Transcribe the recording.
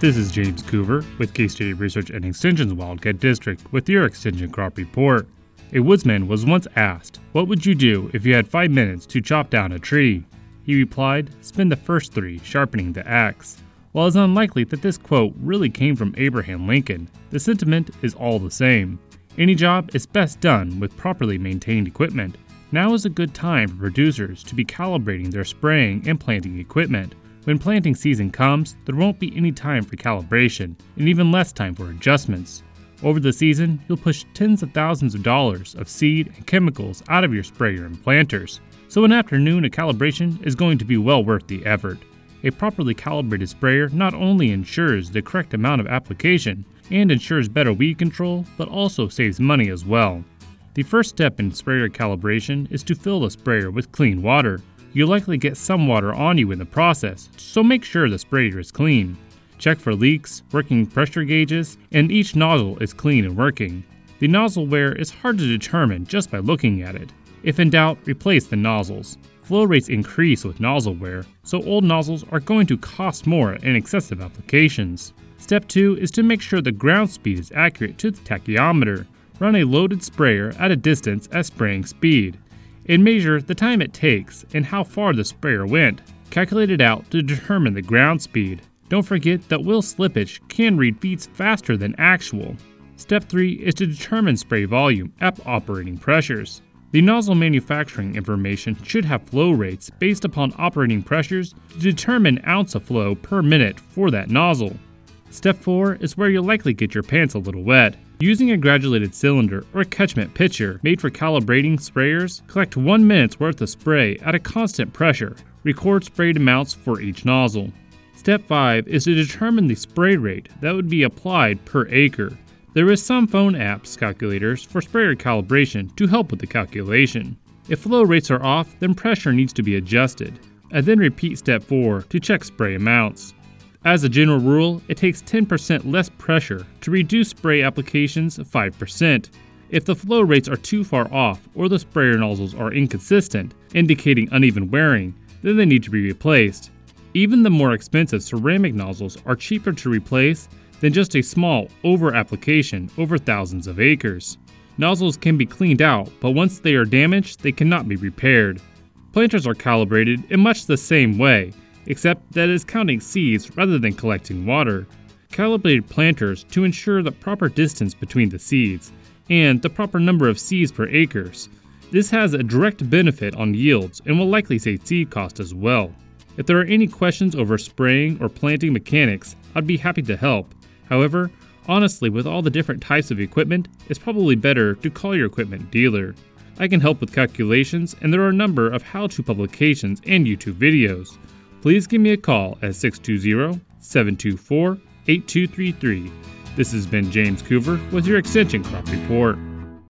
This is James Coover with K-State Research and Extension's Wildcat District with your Extension Crop Report. A woodsman was once asked, "What would you do if you had 5 minutes to chop down a tree?" He replied, "Spend the first 3 sharpening the axe." While it's unlikely that this quote really came from Abraham Lincoln, the sentiment is all the same. Any job is best done with properly maintained equipment. Now is a good time for producers to be calibrating their spraying and planting equipment. When planting season comes, there won't be any time for calibration, and even less time for adjustments. Over the season, you'll push tens of thousands of dollars of seed and chemicals out of your sprayer and planters, so an afternoon of calibration is going to be well worth the effort. A properly calibrated sprayer not only ensures the correct amount of application and ensures better weed control, but also saves money as well. The first step in sprayer calibration is to fill the sprayer with clean water. You'll likely get some water on you in the process, so make sure the sprayer is clean. Check for leaks, working pressure gauges, and each nozzle is clean and working. The nozzle wear is hard to determine just by looking at it. If in doubt, replace the nozzles. Flow rates increase with nozzle wear, so old nozzles are going to cost more in excessive applications. Step 2 is to make sure the ground speed is accurate to the tachyometer. Run a loaded sprayer at a distance at spraying speed, and measure the time it takes and how far the sprayer went. Calculate it out to determine the ground speed. Don't forget that wheel slippage can read beats faster than actual. Step 3 is to determine spray volume at operating pressures. The nozzle manufacturing information should have flow rates based upon operating pressures to determine ounce of flow per minute for that nozzle. Step 4 is where you'll likely get your pants a little wet. Using a granulated cylinder or catchment pitcher made for calibrating sprayers, collect 1 minute's worth of spray at a constant pressure. Record sprayed amounts for each nozzle. Step 5 is to determine the spray rate that would be applied per acre. There is some phone apps calculators for sprayer calibration to help with the calculation. If flow rates are off, then pressure needs to be adjusted, and then repeat step 4 to check spray amounts. As a general rule, it takes 10% less pressure to reduce spray applications 5%. If the flow rates are too far off or the sprayer nozzles are inconsistent, indicating uneven wearing, then they need to be replaced. Even the more expensive ceramic nozzles are cheaper to replace than just a small over-application over thousands of acres. Nozzles can be cleaned out, but once they are damaged, they cannot be repaired. Planters are calibrated in much the same way, except that it is counting seeds rather than collecting water. Calibrated planters to ensure the proper distance between the seeds and the proper number of seeds per acres. This has a direct benefit on yields and will likely save seed cost as well. If there are any questions over spraying or planting mechanics, I'd be happy to help. However, honestly, with all the different types of equipment, it's probably better to call your equipment dealer. I can help with calculations, and there are a number of how-to publications and YouTube videos. Please give me a call at 620-724-8233. This has been James Coover with your Extension Crop Report.